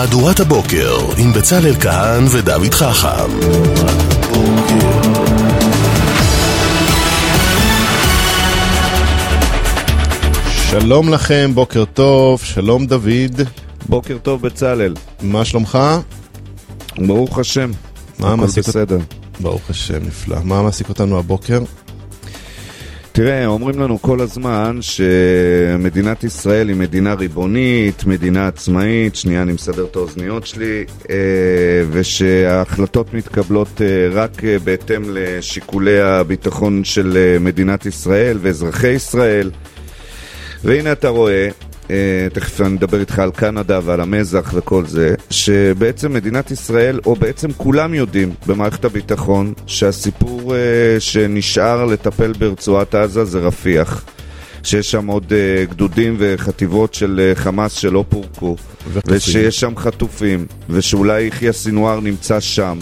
מהדורת הבוקר עם בצלאל כהן ודוד חכם. שלום לכם, בוקר טוב, שלום דוד. בוקר טוב בצלאל. מה שלומך? ברוך השם. מה מעסיק בסדר. ברוך השם, נפלא. מה מעסיק אותנו הבוקר? תראה, אומרים לנו כל הזמן שמדינת ישראל היא מדינה ריבונית, מדינה עצמאית, שנייה אני מסדר את האוזניות שלי, ושההחלטות מתקבלות רק בהתאם לשיקולי הביטחון של מדינת ישראל ואזרחי ישראל. והנה אתה רואה, תכף אני מדבר איתך על קנדה ועל המזח וכל זה, שבעצם מדינת ישראל, או בעצם כולם יודעים במערכת הביטחון, שהסיפור שנשאר לטפל ברצועת עזה זה רפיח, שיש שם עוד גדודים וחטיבות של חמאס שלא פורקו, ושיש שם חטופים, ושאולי יחיא סינואר נמצא שם,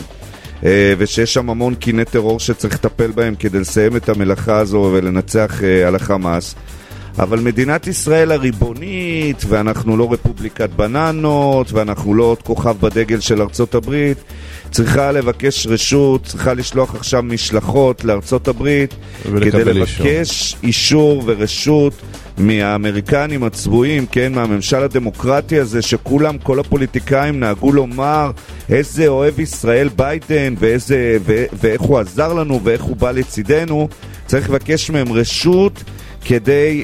ושיש שם המון קיני טרור שצריך לטפל בהם כדי לסיים את המלאכה הזו ולנצח על החמאס. אבל מדינת ישראל הריבונית, ואנחנו לא רפובליקת בננות, ואנחנו לא עוד כוכב בדגל של ארצות הברית, צריכה לבקש רשות, צריכה לשלוח עכשיו משלחות לארצות הברית, כדי לבקש אישור ורשות מהאמריקנים הצבועים, כן, מהממשל הדמוקרטי הזה, שכולם, כל הפוליטיקאים נהגו לומר איזה אוהב ישראל ביידן, ואיך הוא עזר לנו, ואיך הוא בא לצידנו. צריך לבקש מהם רשות כדי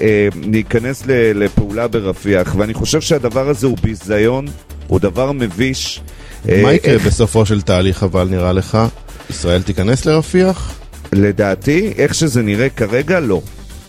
להיכנס לפעולה ברפיח, ואני חושב שהדבר הזה הוא ביזיון, הוא דבר מביש. מה יקרה בסופו של תהליך אבל נראה לך? ישראל תיכנס לרפיח? לדעתי, איך שזה נראה כרגע לא.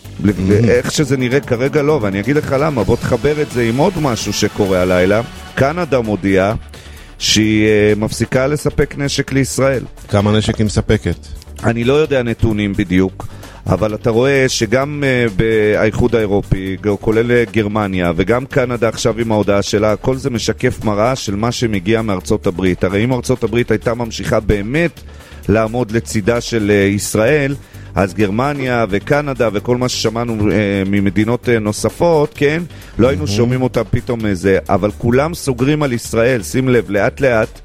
איך שזה נראה כרגע לא, ואני אגיד לך למה, בוא תחבר את זה עם עוד משהו שקורה הלילה. קנדה מודיעה שהיא מפסיקה לספק נשק לישראל. כמה נשק היא מספקת? אני לא יודע נתונים בדיוק, אבל אתה רואה שגם באיחוד האירופי, כולל גרמניה, וגם קנדה עכשיו עם ההודעה שלה, כל זה משקף מראה של מה שמגיע מארצות הברית. הרי אם ארצות הברית הייתה ממשיכה באמת לעמוד לצידה של ישראל, אז גרמניה וקנדה וכל מה ששמענו ממדינות נוספות, כן, לא היינו שומעים אותם פתאום איזה, אבל כולם סוגרים על ישראל, שים לב, לאט לאט,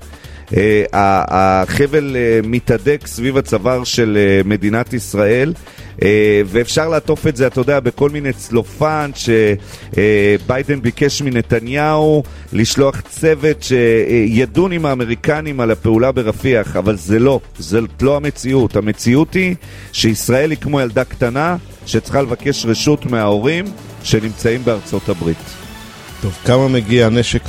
החבל מתהדק סביב הצוואר של מדינת ישראל, ואפשר לעטוף את זה, אתה יודע, בכל מיני צלופן שביידן ביקש מנתניהו לשלוח צוות שידון עם האמריקנים על הפעולה ברפיח, אבל זה לא המציאות. המציאות היא שישראל היא כמו ילדה קטנה שצריכה לבקש רשות מההורים שנמצאים בארצות הברית. טוב, כמה מגיע נשק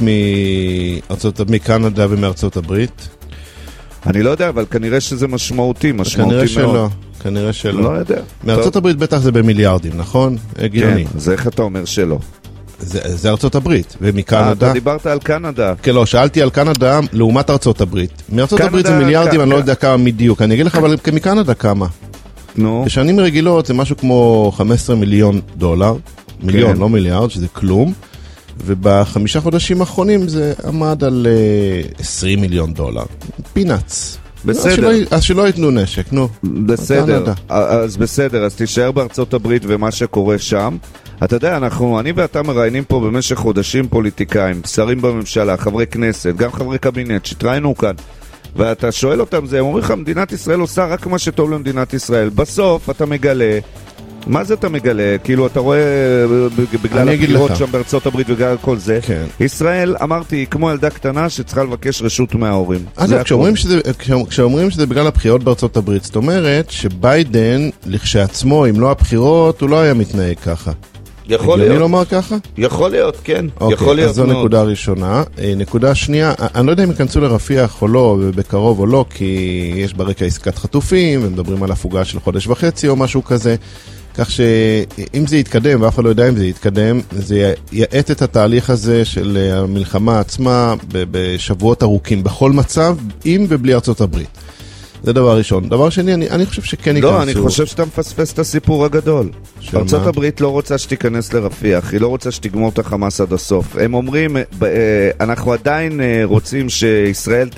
מקנדה ומארצות הברית? אני לא יודע, אבל כנראה שזה משמעותי כנראה שלא. לא יודע. מארצות הברית בטח זה במיליארדים, נכון? הגיוני. כן, אז איך אתה אומר שלא? זה ארצות הברית, ומקנדה... אתה דיברת על קנדה. כן, לא, שאלתי על קנדה לעומת ארצות הברית. מארצות הברית זה מיליארדים, אני לא יודע כמה בדיוק. אני אגיד לך, אבל מקנדה כמה? נו. בשנים רגילות זה משהו כמו $15 מיליון. מיליון, לא מיליארד, שזה כלום. וב5 חודשים האחרונים זה עמד על $20 מיליון. פינאץ. בסדר. אז שלא ייתנו נשק, נו. בסדר. אז בסדר, אז תישאר בארצות הברית ומה שקורה שם. אתה יודע, אני ואתה מראיינים פה במשך חודשים פוליטיקאים, שרים בממשלה, חברי כנסת, גם חברי קבינט, שתראינו כאן. ואתה שואל אותם זה, הם אומרים לך, מדינת ישראל עושה רק מה שטוב למדינת ישראל. בסוף אתה מגלה, מה זה אתה מגלה? כאילו אתה רואה בגלל הבחירות שם בארצות הברית ובגלל כל זה, כן. ישראל, אמרתי, כמו ילדה קטנה שצריכה לבקש רשות מההורים. כשאומרים שזה בגלל הבחירות בארצות הברית, זאת אומרת שביידן לכשעצמו, אם לא הבחירות, הוא לא היה מתנהג ככה. יכול להיות. אני לומר ככה? יכול להיות, כן. יכול להיות. אז זו נקודה ראשונה. נקודה שנייה, אני לא יודע אם ייכנסו לרפיח או לא, בקרוב או לא, כי יש ברקע עסקת חטופים, ומדברים על הפוגה של חודש וחצי או משהו כזה. כך שאם זה יתקדם, ואף אחד לא יודע אם זה יתקדם, זה יעט את התהליך הזה של המלחמה עצמה בשבועות ארוכים, בכל מצב, עם ובלי ארצות הברית. זה דבר ראשון. דבר שני, אני חושב שכן ייכנסו. לא, אני חושב שאתה מפספס את הסיפור הגדול. ארצות הברית לא רוצה שתיכנס לרפיח, היא לא רוצה שתגמור את החמאס עד הסוף. הם אומרים, אנחנו עדיין רוצים שישראל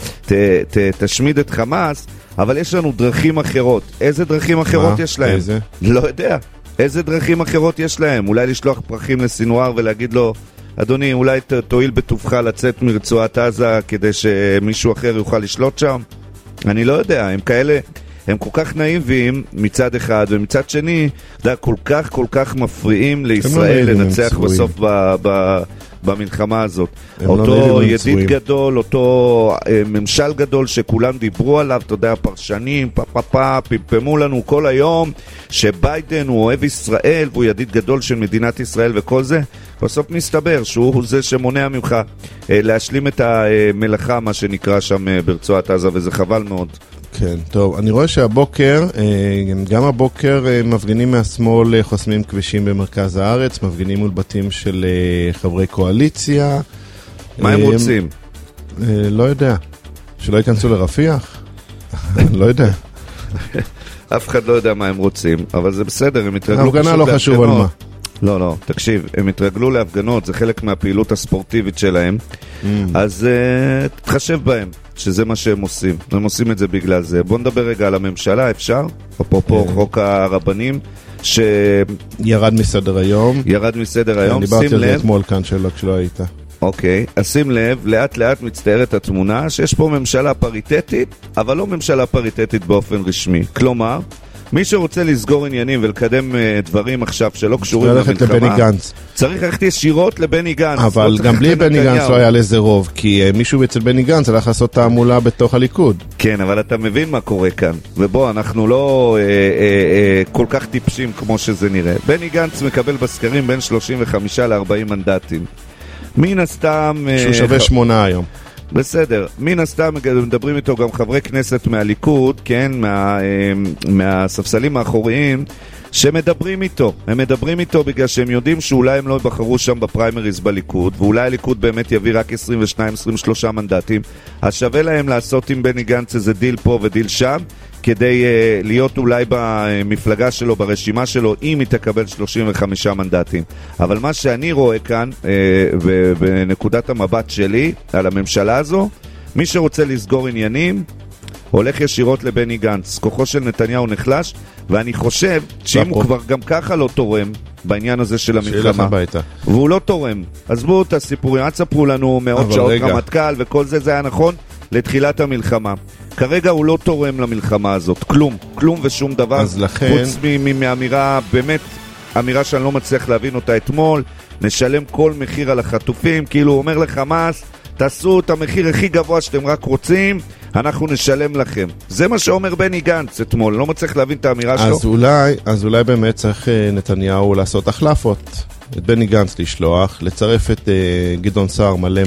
תשמיד את חמאס, אבל יש לנו דרכים אחרות. איזה דרכים אחרות יש להם? איזה? לא יודע. איזה דרכים אחרות יש להם? אולי לשלוח פרחים לסינואר ולהגיד לו, אדוני, אולי תועיל בטובך לצאת מרצועת עזה כדי שמישהו אחר יוכל לשלוט שם? אני לא יודע, הם כאלה, הם כל כך נאיביים מצד אחד, ומצד שני, כל כך מפריעים לישראל לנצח בסוף במלחמה הזאת. אותו ידיד גדול, אותו ממשל גדול שכולם דיברו עליו, אתה יודע, פרשנים, פמפמו לנו כל היום שביידן הוא אוהב ישראל והוא ידיד גדול של מדינת ישראל וכל זה, בסוף מסתבר שהוא זה שמונע ממך להשלים את המלאכה, מה שנקרא שם ברצועת עזה, וזה חבל מאוד. כן, טוב, אני רואה שהבוקר, גם הבוקר מפגינים מהשמאל חוסמים כבישים במרכז הארץ, מפגינים מול בתים של חברי קואליציה. מה הם רוצים? לא יודע. שלא ייכנסו לרפיח? לא יודע. אף אחד לא יודע מה הם רוצים, אבל זה בסדר, הם התרגלו הפגנה לא חשוב על מה. לא, תקשיב, הם התרגלו להפגנות, זה חלק מהפעילות הספורטיבית שלהם, אז תתחשב בהם, שזה מה שהם עושים. הם עושים את זה בגלל זה. בוא נדבר רגע על הממשלה, אפשר? אפרופו חוק הרבנים, ירד מסדר היום. ירד מסדר היום, דיברתי על זה אתמול כאן כשלא היית. אוקיי, אז שים לב, לאט לאט מצטערת התמונה שיש פה ממשלה פריטטית, אבל לא ממשלה פריטטית באופן רשמי. כלומר, מי שרוצה לסגור עניינים ולקדם דברים עכשיו שלא קשורים למלחמה, צריך ללכת ישירות לבני גנץ. אבל גם בלי בני גנץ לא היה לזה רוב, כי מישהו אצל בני גנץ הלך לעשות תעמולה בתוך הליכוד. כן, אבל אתה מבין מה קורה כאן. ובוא, אנחנו לא כל כך טיפשים כמו שזה נראה. בני גנץ מקבל בסקרים בין 35 ל-40 מנדטים. מן הסתם... שהוא שווה 8 היום. בסדר, מן הסתם מדברים איתו גם חברי כנסת מהליכוד, כן, מהספסלים האחוריים, שמדברים איתו. הם מדברים איתו בגלל שהם יודעים שאולי הם לא בחרו שם בפריימריז בליכוד, ואולי הליכוד באמת יביא רק 22-23 מנדטים, אז שווה להם לעשות עם בני גנץ איזה דיל פה ודיל שם, כדי להיות אולי במפלגה שלו, ברשימה שלו, אם היא תקבל 35 מנדטים. אבל מה שאני רואה כאן, בנקודת המבט שלי על הממשלה הזו, מי שרוצה לסגור עניינים, הולך ישירות לבני גנץ. כוחו של נתניהו נחלש, ואני חושב שאם הוא כבר גם ככה לא תורם בעניין הזה של המלחמה, והוא לא תורם, אז בואו את הסיפורים, אל תספרו לנו מאות שעות רמטכ"ל וכל זה, זה היה נכון לתחילת המלחמה. כרגע הוא לא תורם למלחמה הזאת, כלום ושום דבר, חוץ מאמירה, באמת, אמירה שאני לא מצליח להבין אותה אתמול, נשלם כל מחיר על החטופים, כאילו הוא אומר לחמאס, תעשו את המחיר הכי גבוה שאתם רק רוצים, אנחנו נשלם לכם. זה מה שאומר בני גנץ אתמול, לא מצליח להבין את האמירה שלו. אז אולי באמת צריך נתניהו לעשות החלפות, את בני גנץ לשלוח, לצרף את גדעון סער מלא,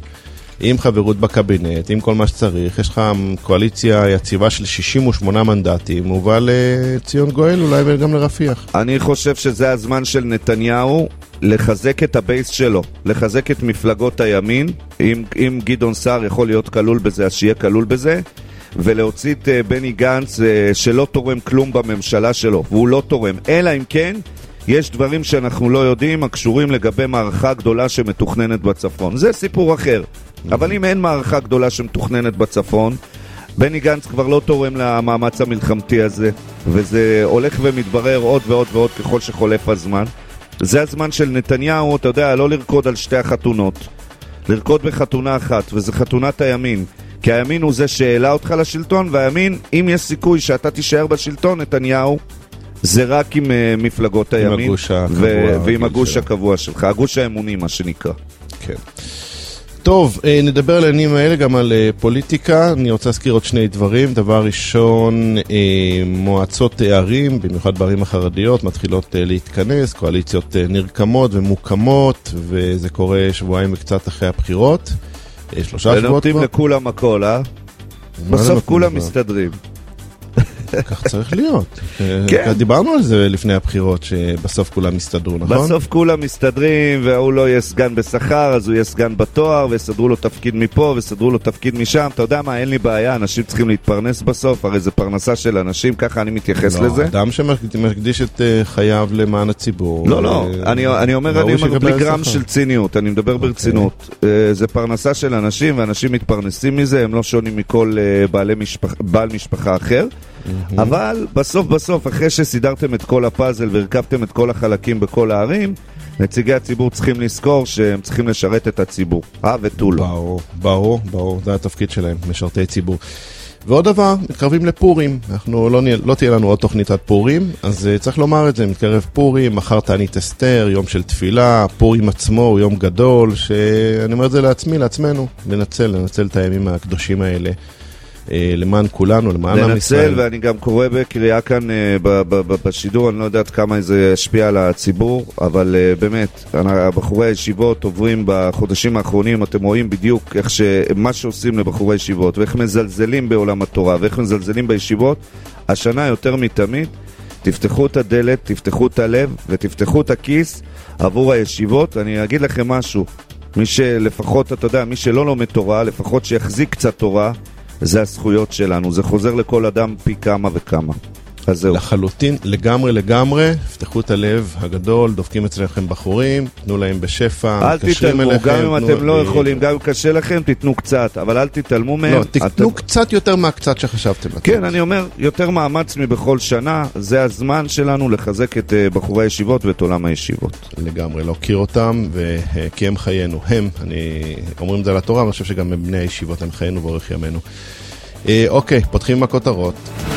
עם חברות בקבינט, עם כל מה שצריך, יש לך קואליציה יציבה של 68 מנדטים, מובל לציון גואל, אולי גם לרפיח. אני חושב שזה הזמן של נתניהו לחזק את הבייס שלו, לחזק את מפלגות הימין, אם גדעון סער יכול להיות כלול בזה, אז שיהיה כלול בזה, ולהוציא את בני גנץ שלא תורם כלום בממשלה שלו, והוא לא תורם, אלא אם כן, יש דברים שאנחנו לא יודעים, הקשורים לגבי מערכה גדולה שמתוכננת בצפון. זה סיפור אחר. אבל אם אין מערכה גדולה שמתוכננת בצפון, בני גנץ כבר לא תורם למאמץ המלחמתי הזה, וזה הולך ומתברר עוד ועוד ועוד ככל שחולף הזמן. זה הזמן של נתניהו, אתה יודע, לא לרקוד על שתי החתונות, לרקוד בחתונה אחת, וזה חתונת הימין. כי הימין הוא זה שהעלה אותך לשלטון, והימין, אם יש סיכוי שאתה תישאר בשלטון, נתניהו, זה רק עם מפלגות הימין ועם הגוש הקבוע שלך, הגוש האמוני מה שנקרא. כן. טוב, נדבר על העניינים האלה גם על פוליטיקה. אני רוצה להזכיר עוד שני דברים. דבר ראשון, מועצות ערים, במיוחד בערים החרדיות, מתחילות להתכנס, קואליציות נרקמות ומוקמות, וזה קורה שבועיים וקצת אחרי הבחירות. 3 שבועות. ונותנים לכולם הכל, בסוף כולם מסתדרים. כך צריך להיות. כן. דיברנו על זה לפני הבחירות, שבסוף כולם מסתדרו, נכון? בסוף כולם מסתדרים, והוא לא יהיה סגן בשכר, אז הוא יהיה סגן בתואר, ויסדרו לו תפקיד מפה, ויסדרו לו תפקיד משם. אתה יודע מה, אין לי בעיה, אנשים צריכים להתפרנס בסוף, הרי זה פרנסה של אנשים, ככה אני מתייחס לזה. אדם שמקדיש את חייו למען הציבור. לא, אני אומר בלי גרם של ציניות, אני מדבר ברצינות. זה פרנסה של אנשים, ואנשים מתפרנסים מזה, הם לא שונים מכל בעל משפחה אחר. אבל בסוף, אחרי שסידרתם את כל הפאזל והרכבתם את כל החלקים בכל הערים, נציגי הציבור צריכים לזכור שהם צריכים לשרת את הציבור. ותו לא. ברור, זה התפקיד שלהם, משרתי ציבור. ועוד דבר, מתקרבים לפורים, לא תהיה לנו עוד תוכנית עד פורים, אז צריך לומר את זה, מתקרב פורים, מחר תענית אסתר, יום של תפילה, פורים עצמו הוא יום גדול, שאני אומר את זה לעצמנו, לנצל את הימים הקדושים האלה, למען כולנו, למען עם ישראל. לנצל, ואני גם קורא בקריאה כאן בשידור, אני לא יודעת כמה זה ישפיע על הציבור, אבל באמת, בחורי הישיבות עוברים בחודשים האחרונים, אתם רואים בדיוק מה שעושים לבחורי הישיבות, ואיך מזלזלים בעולם התורה, ואיך מזלזלים בישיבות, השנה יותר מתמיד, תפתחו את הדלת, תפתחו את הלב, ותפתחו את הכיס עבור הישיבות. אני אגיד לכם משהו, מי שלפחות, אתה יודע, מי שלא לומד תורה, לפחות שיחזיק קצת תורה, זה הזכויות שלנו, זה חוזר לכל אדם פי כמה וכמה. אז זהו. לחלוטין, לגמרי, פתחו את הלב הגדול, דופקים אצלכם בחורים, תנו להם בשפע, אל תתעלמו, גם אם אתם לא יכולים, גם אם קשה לכם, תתנו קצת, אבל אל תתעלמו מהם. לא, תתנו קצת יותר מהקצת שחשבתם. כן, אני אומר, יותר מאמץ מבכל שנה, זה הזמן שלנו לחזק את בחורי הישיבות ואת עולם הישיבות. לגמרי, להוקיר אותם, כי הם חיינו. אומרים את זה לתורה, אני חושב שגם בני הישיבות הם חיינו ואורך ימינו. אוקיי, פותחים עם הכותרות.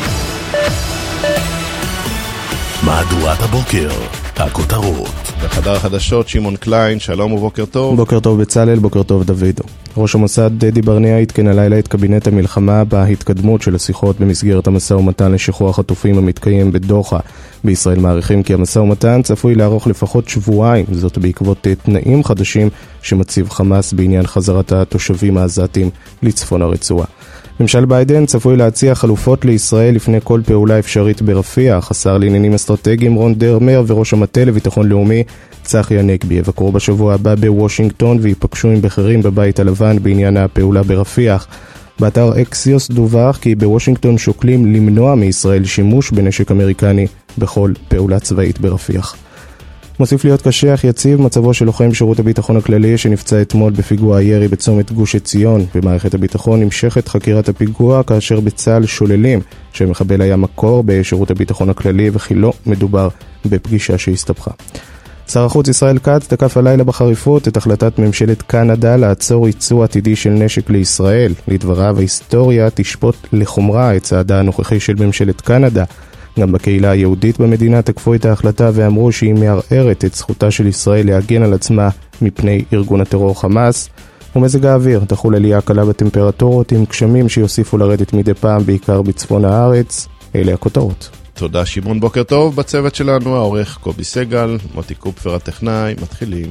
מהדורת הבוקר, הכותרות. בחדר החדשות, שמעון קליין, שלום ובוקר טוב. בוקר טוב בצלאל, בוקר טוב דוידו. ראש המוסד דדי ברנע התקן הלילה את קבינט המלחמה בהתקדמות של השיחות במסגרת המשא ומתן לשחרור החטופים המתקיים בדוחה. בישראל מעריכים כי המשא ומתן צפוי לערוך לפחות שבועיים, זאת בעקבות תנאים חדשים שמציב חמאס בעניין חזרת התושבים העזתים לצפון הרצועה. ממשל ביידן צפוי להציע חלופות לישראל לפני כל פעולה אפשרית ברפיח. השר לעניינים אסטרטגיים רון דרמר וראש המטה לביטחון לאומי צחי הנגבי יבקרו בשבוע הבא בוושינגטון ויפגשו עם בכירים בבית הלבן בעניין הפעולה ברפיח. באתר אקסיוס דווח כי בוושינגטון שוקלים למנוע מישראל שימוש בנשק אמריקני בכל פעולה צבאית ברפיח. מוסיף להיות קשה אך יציב מצבו של לוחם שירות הביטחון הכללי שנפצע אתמול בפיגוע הירי בצומת גוש עציון. במערכת הביטחון נמשכת חקירת הפיגוע כאשר בצה"ל שוללים שמחבל היה מקור בשירות הביטחון הכללי וכי לא מדובר בפגישה שהסתבכה. שר החוץ ישראל כץ תקף הלילה בחריפות את החלטת ממשלת קנדה לעצור ייצוא עתידי של נשק לישראל. לדבריו, ההיסטוריה תשפוט לחומרה את צעדה הנוכחי של ממשלת קנדה. גם בקהילה היהודית במדינה תקפו את ההחלטה ואמרו שהיא מערערת את זכותה של ישראל להגן על עצמה מפני ארגון הטרור חמאס. ומזג האוויר תחול עלייה קלה בטמפרטורות עם גשמים שיוסיפו לרדת מדי פעם בעיקר בצפון הארץ. אלה הכותרות. תודה שמעון, בוקר טוב. בצוות שלנו העורך קובי סגל, מוטי קופפר הטכנאי. מתחילים.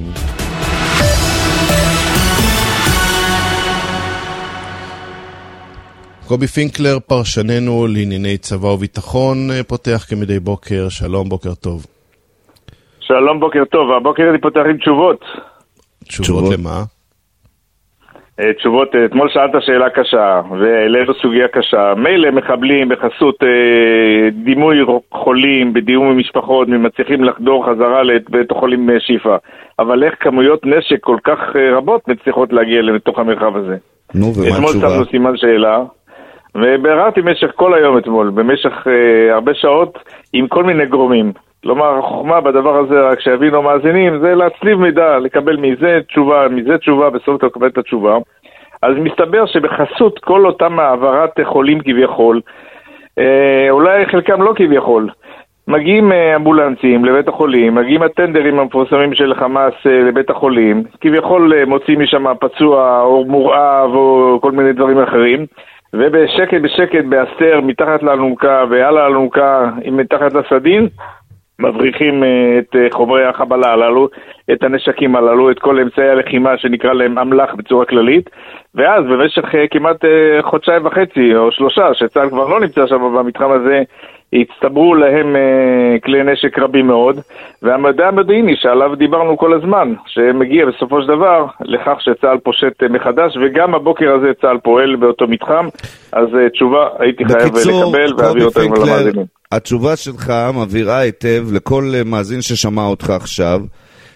קובי פינקלר, פרשננו לענייני צבא וביטחון, פותח כמדי בוקר. שלום, בוקר טוב. שלום, בוקר טוב. הבוקר אני פותח עם תשובות. תשובות למה? תשובות, אתמול שאלת שאלה קשה, והעלינו סוגיה קשה. מילא מחבלים בחסות דימוי חולים, בדיום עם משפחות, מצליחים לחדור חזרה לבית החולים שיפה. אבל איך כמויות נשק כל כך רבות מצליחות להגיע לתוך המרחב הזה? אתמול שמנו סימן שאלה. ובררתי במשך כל היום אתמול, במשך הרבה שעות, עם כל מיני גורמים. כלומר, החוכמה בדבר הזה, רק שיבינו מאזינים, זה להצליב מידע, לקבל מזה תשובה, בסוף אתה לקבל את התשובה. אז מסתבר שבחסות כל אותם העברת חולים כביכול, אולי חלקם לא כביכול, מגיעים אמבולנסים לבית החולים, מגיעים הטנדרים המפורסמים של חמאס לבית החולים, כביכול מוצאים משם פצוע או מורעב או כל מיני דברים אחרים, ובשקט באסתר מתחת לאלונקה ועל האלונקה מתחת לסדין מבריחים את חומרי החבלה הללו, את הנשקים הללו, את כל אמצעי הלחימה שנקרא להם אמל"ח בצורה כללית. ואז במשך כמעט חודשיים וחצי או 3 שצה"ל כבר לא נמצא שם במתחם הזה, הצטברו להם כלי נשק רבים מאוד, והמדע המודיעיני שעליו דיברנו כל הזמן, שמגיע בסופו של דבר לכך שצה"ל פושט מחדש, וגם הבוקר הזה צה"ל פועל באותו מתחם. אז תשובה הייתי חייב לקבל והביא אותה עם המאזינים. התשובה שלך מבהירה היטב לכל מאזין ששמע אותך עכשיו,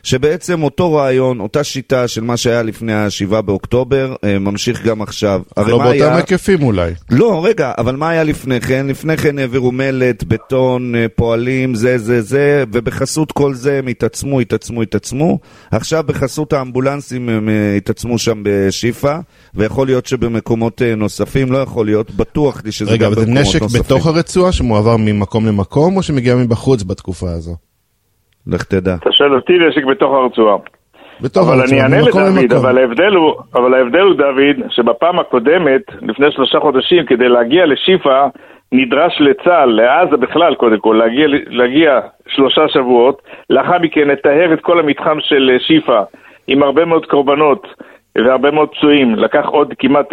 שבעצם אותו רעיון, אותה שיטה של מה שהיה לפני ה-7 באוקטובר, ממשיך גם עכשיו. לא באותם היקפים אולי. לא, רגע, אבל מה היה לפני כן? לפני כן העבירו מלט, בטון, פועלים, זה, ובחסות כל זה הם התעצמו. עכשיו בחסות האמבולנסים הם התעצמו שם בשיפה, ויכול להיות שבמקומות נוספים, לא יכול להיות, בטוח לי שזה רגע, גם במקומות נוספים. רגע, אבל זה נשק בתוך הרצועה שמועבר ממקום למקום, או שמגיע מבחוץ בתקופה הזו? לך תדע. אתה שואל אותי נשק בתוך הרצועה. אבל אני אענה לדוד, אבל ההבדל הוא דוד, שבפעם הקודמת, לפני 3 חודשים, כדי להגיע לשיפה, נדרש לצה"ל, לעזה בכלל קודם כל, להגיע 3 שבועות, לאחר מכן נטהר את כל המתחם של שיפה, עם הרבה מאוד קורבנות והרבה מאוד פצועים, לקח עוד כמעט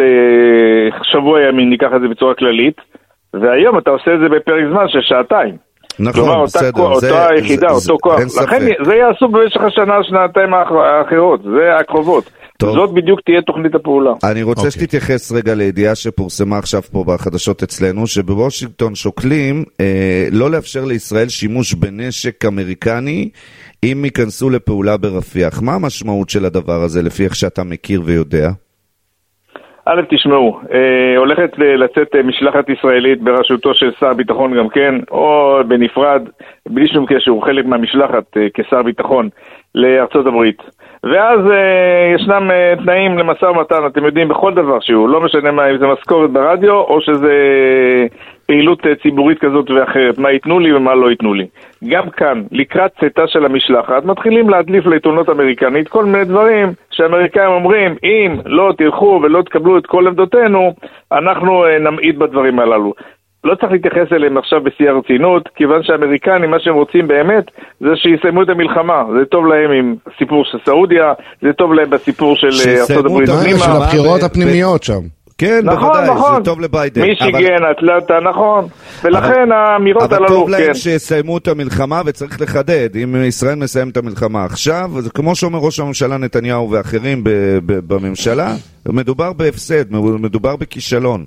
שבוע ימים, ניקח את זה בצורה כללית, והיום אתה עושה את זה בפרק זמן של 2 שעתיים. נכון, בסדר. אותה יחידה, אותו כוח. לכן זה יעשו במשך השנה, 2 האחרות, זה הקרובות. זאת בדיוק תהיה תוכנית הפעולה. אני רוצה שתתייחס רגע לידיעה שפורסמה עכשיו פה בחדשות אצלנו, שבוושינגטון שוקלים לא לאפשר לישראל שימוש בנשק אמריקני אם ייכנסו לפעולה ברפיח. מה המשמעות של הדבר הזה לפי איך שאתה מכיר ויודע? א', תשמעו, הולכת לצאת משלחת ישראלית בראשותו של שר ביטחון גם כן, או בנפרד, בלי שום קשר, הוא חלק מהמשלחת כשר ביטחון לארצות הברית. ואז ישנם תנאים למשא ומתן, אתם יודעים, בכל דבר שהוא, לא משנה מה, אם זה משכורת ברדיו, או שזה פעילות ציבורית כזאת ואחרת, מה ייתנו לי ומה לא ייתנו לי. גם כאן, לקראת צאתה של המשלחת, מתחילים להדליף לעיתונות אמריקנית כל מיני דברים שהאמריקאים אומרים, אם לא תלכו ולא תקבלו את כל עמדותינו, אנחנו נמעיט בדברים הללו. לא צריך להתייחס אליהם עכשיו בשיא הרצינות, כיוון שהאמריקנים, מה שהם רוצים באמת, זה שיסיימו את המלחמה. זה טוב להם עם סיפור של סעודיה, זה טוב להם בסיפור של ארצות הברית הפנימה. של הבחירות הפנימיות שם. כן, בוודאי, זה טוב לביידן. מישיגן, אטלנטה, נכון. ולכן האמירות הללו, אבל טוב להם שיסיימו את המלחמה, וצריך לחדד, אם ישראל מסיים את המלחמה עכשיו, כמו שאומר ראש הממשלה נתניהו ואחרים בממשלה, מדובר בהפסד, מדובר בכישלון.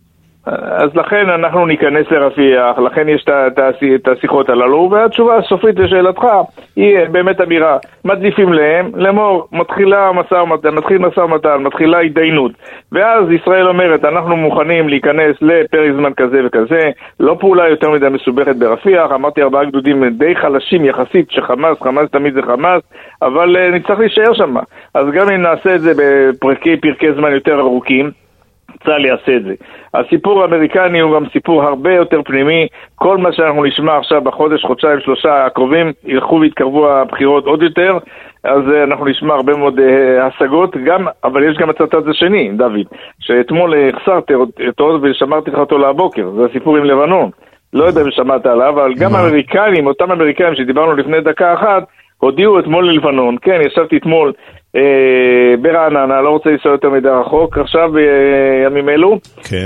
אז לכן אנחנו ניכנס לרפיח, לכן יש את השיחות הללו, והתשובה הסופית לשאלתך היא באמת אמירה. מדליפים להם, לאמור, מתחיל משא ומתן, מתחילה התדיינות, ואז ישראל אומרת, אנחנו מוכנים להיכנס לפרק זמן כזה וכזה, לא פעולה יותר מדי מסובכת ברפיח, אמרתי 4 גדודים די חלשים יחסית, שחמאס תמיד זה חמאס, אבל נצטרך להישאר שם. אז גם אם נעשה את זה בפרקי זמן יותר ארוכים, צה"ל יעשה את זה. הסיפור האמריקני הוא גם סיפור הרבה יותר פנימי. כל מה שאנחנו נשמע עכשיו בחודש, חודשיים, 3 הקרובים, ילכו והתקרבו הבחירות עוד יותר, אז אנחנו נשמע הרבה מאוד השגות, אבל יש גם הצד השני, דוד, שאתמול החסרתי אותו ושמרתי לך אותו לבוקר, זה הסיפור עם לבנון. לא יודע אם שמעת עליו, אבל גם האמריקאים, אותם אמריקאים שדיברנו לפני דקה אחת, הודיעו אתמול ללבנון. כן, ישבתי אתמול ברעננה, לא רוצה לנסוע יותר מדי רחוק, עכשיו בימים אלו. כן.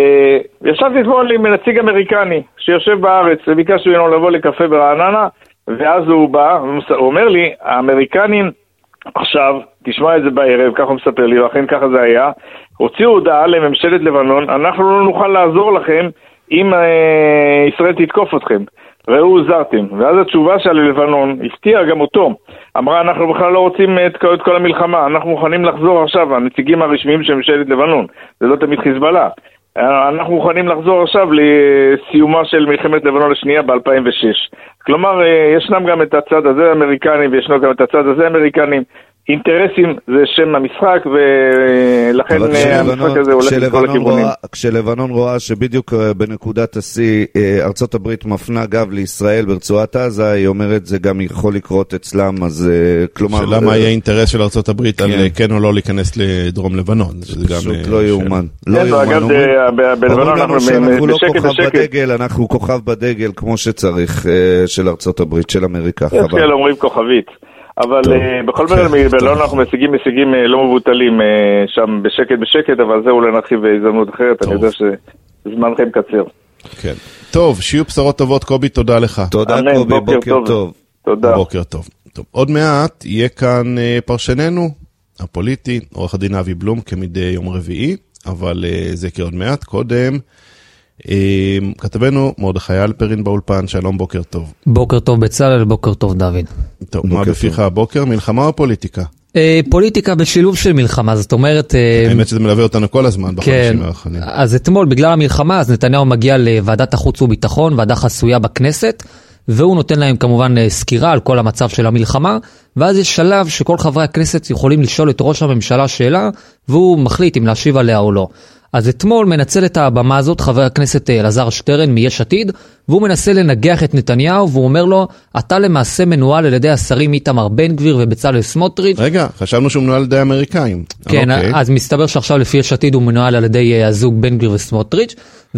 ישבתי אתמול עם נציג אמריקני שיושב בארץ, וביקשתי ממנו לבוא לקפה ברעננה, ואז הוא בא, הוא אומר לי, האמריקנים עכשיו, תשמע את זה בערב, ככה הוא מספר לי, ואכן ככה זה היה, הוציאו הודעה לממשלת לבנון, אנחנו לא נוכל לעזור לכם אם ישראל תתקוף אתכם. ראו זרתם, ואז התשובה של לבנון הפתיעה גם אותו, אמרה אנחנו בכלל לא רוצים את כל המלחמה, אנחנו מוכנים לחזור עכשיו, הנציגים הרשמיים של ממשלת לבנון, זה לא תמיד חיזבאללה, אנחנו מוכנים לחזור עכשיו לסיומה של מלחמת לבנון השנייה ב-2006. כלומר, ישנם גם את הצד הזה האמריקנים וישנו גם את הצד הזה האמריקנים, אינטרסים זה שם המשחק, ולכן המשחק הזה הולך לכל הכיוונים. כשלבנון רואה שבדיוק בנקודת השיא ארצות הברית מפנה גב לישראל ברצועת עזה, היא אומרת זה גם יכול לקרות אצלם, אז כלומר... שלמה יהיה אינטרס של ארצות הברית על כן או לא להיכנס לדרום לבנון? פשוט לא יאומן. בלבנון אנחנו לא כוכב בדגל, אנחנו כוכב בדגל כמו שצריך של ארצות הברית, של אמריקה. יש כאלה אומרים כוכבית. אבל בכל מיני בלון אנחנו משיגים לא מבוטלים שם בשקט, אבל זה אולי נתחיל בהזדמנות אחרת, אני יודע שזמנכם קצר. כן. טוב, שיהיו בשורות טובות, קובי, תודה לך. תודה קובי, בוקר טוב. תודה. בוקר טוב. עוד מעט יהיה כאן פרשננו הפוליטי, עורך הדין אבי בלום, כמדי יום רביעי, אבל זה כי עוד מעט. קודם כתבנו מרדכי אלפרין באולפן, שלום, בוקר טוב. בוקר טוב בצלאל, בוקר טוב דוד. טוב, מה בפיך הבוקר? מלחמה או פוליטיקה? פוליטיקה בשילוב של מלחמה, זאת אומרת... האמת שזה מלווה אותנו כל הזמן בחודשים האחרונים. אז אתמול, בגלל המלחמה, אז נתניהו מגיע לוועדת החוץ וביטחון, ועדה חסויה בכנסת, והוא נותן להם כמובן סקירה על כל המצב של המלחמה, ואז יש שלב שכל חברי הכנסת יכולים לשאול את ראש הממשלה שאלה, והוא מחליט אם להשיב עליה או לא. אז אתמול מנצל את הבמה הזאת חבר הכנסת אלעזר שטרן מיש עתיד, והוא מנסה לנגח את נתניהו, והוא אומר לו, אתה למעשה מנוהל על ידי השרים איתמר בן גביר ובצלאל סמוטריץ'. רגע, חשבנו שהוא מנוהל על ידי האמריקאים. כן, אז מסתבר שעכשיו לפי יש עתיד הוא מנוהל על ידי הזוג בן גביר וסמוטריץ',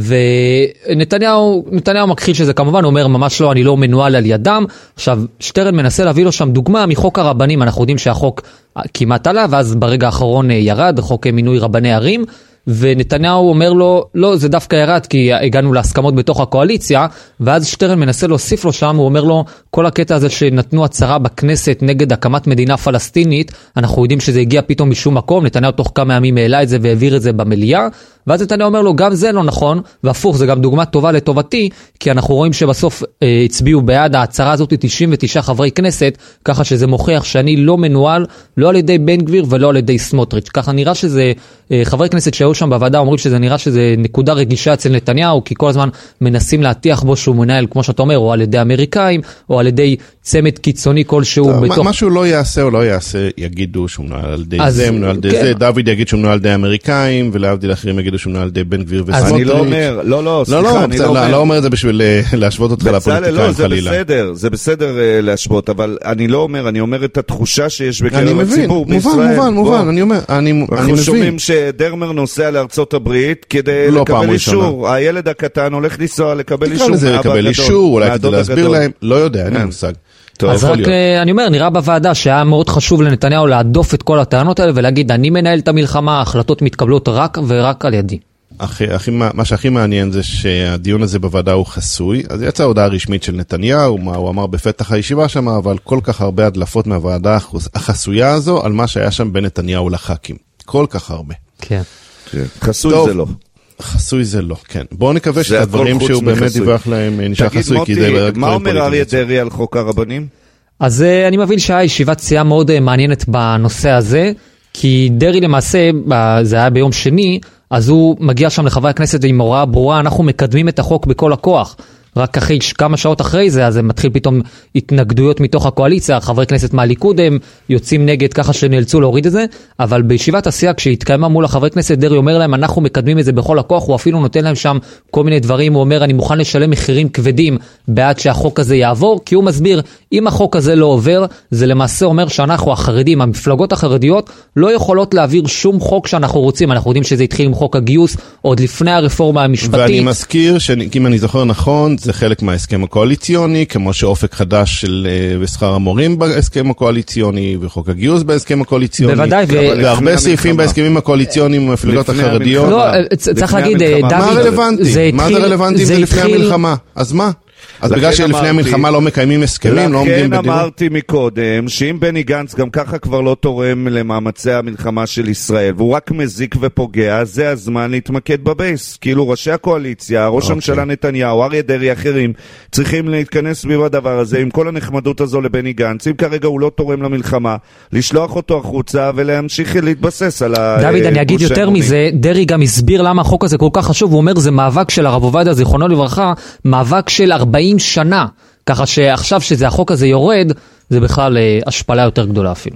ונתניהו מכחיש שזה כמובן, הוא אומר ממש לא, אני לא מנוהל על ידם. עכשיו, שטרן מנסה להביא לו שם דוגמה מחוק הרבנים, אנחנו יודעים שהחוק כמעט עלה, ואז ברגע האחרון ירד, חוק מינוי רבני ערים, ונתניהו אומר לו, לא, זה דווקא ירד, כי הגענו להסכמות בתוך הקואליציה, ואז שטרן מנסה להוסיף לו שם, הוא אומר לו, כל הקטע הזה שנתנו הצהרה בכנסת נגד הקמת מדינה פלסטינית, אנחנו יודעים שזה הגיע פתאום משום מקום, נתניהו תוך כמה ימים העלה את זה והעביר את זה במליאה, ואז נתניהו אומר לו, גם זה לא נכון, והפוך, זה גם דוגמה טובה לטובתי, כי אנחנו רואים שבסוף הצביעו בעד ההצהרה הזאת 99 חברי כנסת, ככה שזה מוכיח שאני לא מנוהל, לא על ידי בן גביר ולא על ידי סמוטריץ'. ככה נראה שזה, חברי כנסת שהיו שם בוועדה אומרים שזה נראה שזה נקודה רגישה אצל נתניהו, כי כל הזמן מנסים להטיח בו שהוא מנהל, כמו שאתה אומר, או על ידי אמריקאים, או על ידי צמד קיצוני כלשהו בתוך... מה שהוא לא יעשה או לא יעשה, יגידו שהוא מנוהל על ידי זה, מנוהל על ידי זה, דוד יגיד שהוא מנוהל על ידי אמריקאים, ולהבדיל אחרים יגידו שהוא מנוהל על ידי בן גביר וסמוטריץ'. אני לא אומר, לא, סליחה, אני לא אומר את זה בשביל להשוות אותך לפוליטיקאים חלילה. זה בסדר להשוות, אבל אני לא אומר, אני אומר את התחושה שיש בקרב הציבור בישראל. מובן, אני אומר, אני מבין. אנחנו שומעים שדרמר נוסע לארצות הברית כדי לקבל אישור. הילד הקטן הולך לנסוע לקבל אישור. תקרא לזה לקבל אישור, אולי כדי להסביר להם, לא יודע, אין לי מושג. אז רק אני אומר, נראה בוועדה שהיה מאוד חשוב לנתניהו להדוף את כל הטענות האלה ולהגיד, אני מנהל את המלחמה, ההחלטות מתקבלות רק ורק על ידי. מה שהכי מעניין זה שהדיון הזה בוועדה הוא חסוי, אז יצאה הודעה רשמית של נתניהו, מה הוא אמר בפתח הישיבה שם, אבל כל כך הרבה הדלפות מהוועדה החסויה הזו על מה שהיה שם בין נתניהו לח"כים. כל כך הרבה. כן. חסוי זה לא. חסוי זה לא, כן. בואו נקווה שאת הדברים שהוא באמת דיווח להם נשאר חסוי. תגיד מוטי, מה אומר אריה דרעי על חוק הרבנים? אז אני מבין שהיה ישיבת סיעה מאוד מעניינת בנושא הזה, כי דרעי למעשה, זה היה ביום שני, אז הוא מגיע שם לחברי הכנסת עם הוראה ברורה, אנחנו מקדמים את החוק בכל הכוח. רק אחרי כמה שעות אחרי זה, אז זה מתחיל פתאום התנגדויות מתוך הקואליציה, חברי כנסת מהליכוד הם יוצאים נגד ככה שנאלצו להוריד את זה, אבל בישיבת הסיעה כשהתקיימה מול החברי כנסת, דרעי אומר להם, אנחנו מקדמים את זה בכל הכוח, הוא אפילו נותן להם שם כל מיני דברים, הוא אומר, אני מוכן לשלם מחירים כבדים בעד שהחוק הזה יעבור, כי הוא מסביר, אם החוק הזה לא עובר, זה למעשה אומר שאנחנו החרדים, המפלגות החרדיות, לא יכולות להעביר שום חוק שאנחנו רוצים, אנחנו יודעים שזה התחיל עם חוק הגיוס, עוד לפני הרפורמה המשפטית. ואני מזכיר שאם אני זוכר נכון, זה חלק מההסכם הקואליציוני, כמו שאופק חדש של בשכר המורים בהסכם הקואליציוני, וחוק הגיוס בהסכם הקואליציוני. בוודאי. והרבה סעיפים בהסכמים הקואליציוניים במפלגות החרדיות. לא, צריך להגיד, דוד, מה רלוונטי? מה זה רלוונטי אם זה לפני המלחמה? אז מה? אז בגלל שלפני המלחמה לא מקיימים הסכמים, לא עומדים בדיוק. לכן אמרתי מקודם, שאם בני גנץ גם ככה כבר לא תורם למאמצי המלחמה של ישראל, והוא רק מזיק ופוגע, זה הזמן להתמקד בבייס. כאילו ראשי הקואליציה, ראש הממשלה נתניהו, אריה דרעי, אחרים, צריכים להתכנס סביב הדבר הזה, עם כל הנחמדות הזו לבני גנץ, אם כרגע הוא לא תורם למלחמה, לשלוח אותו החוצה ולהמשיך להתבסס על דוד, אני אגיד יותר מזה, דרעי גם הסביר למה החוק הזה כל כך חשוב, הוא אומר, זה מאבק של הרב עובדיה, זיכרונו לברכה, מאבק של 40 שנה, ככה שעכשיו שזה החוק הזה יורד, זה בכלל השפלה יותר גדולה אפילו.